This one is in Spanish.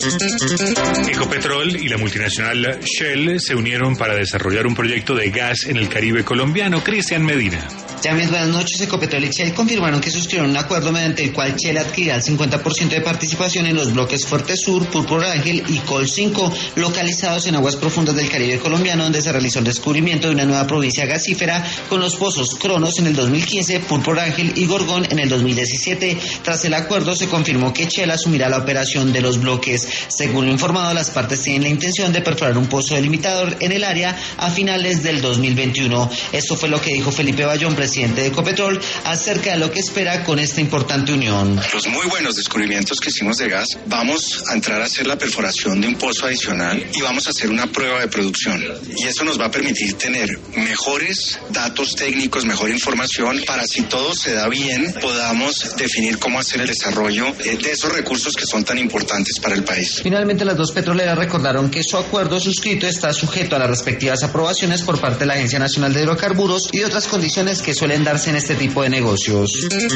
Ecopetrol y la multinacional Shell se unieron para desarrollar un proyecto de gas en el Caribe colombiano. Cristian Medina. Llames, buenas noches. Ecopetrol y Shell confirmaron que suscribieron un acuerdo mediante el cual Shell adquirirá el 50% de participación en los bloques Fuerte Sur, Púrpura Ángel y Col 5, localizados en aguas profundas del Caribe colombiano, donde se realizó el descubrimiento de una nueva provincia gasífera con los pozos Cronos en el 2015, Púrpura Ángel y Gorgón en el 2017. Tras el acuerdo se confirmó que Shell asumirá la operación de los bloques. Según lo informado, las partes tienen la intención de perforar un pozo delimitador en el área a finales del 2021. Esto fue lo que dijo Felipe Bayón, presidente de Ecopetrol, acerca de lo que espera con esta importante unión. Los muy buenos descubrimientos que hicimos de gas, vamos a entrar a hacer la perforación de un pozo adicional y vamos a hacer una prueba de producción. Y eso nos va a permitir tener mejores datos técnicos, mejor información, para si todo se da bien, podamos definir cómo hacer el desarrollo de esos recursos que son tan importantes para el país. Finalmente, las dos petroleras recordaron que su acuerdo suscrito está sujeto a las respectivas aprobaciones por parte de la Agencia Nacional de Hidrocarburos y de otras condiciones que suelen darse en este tipo de negocios.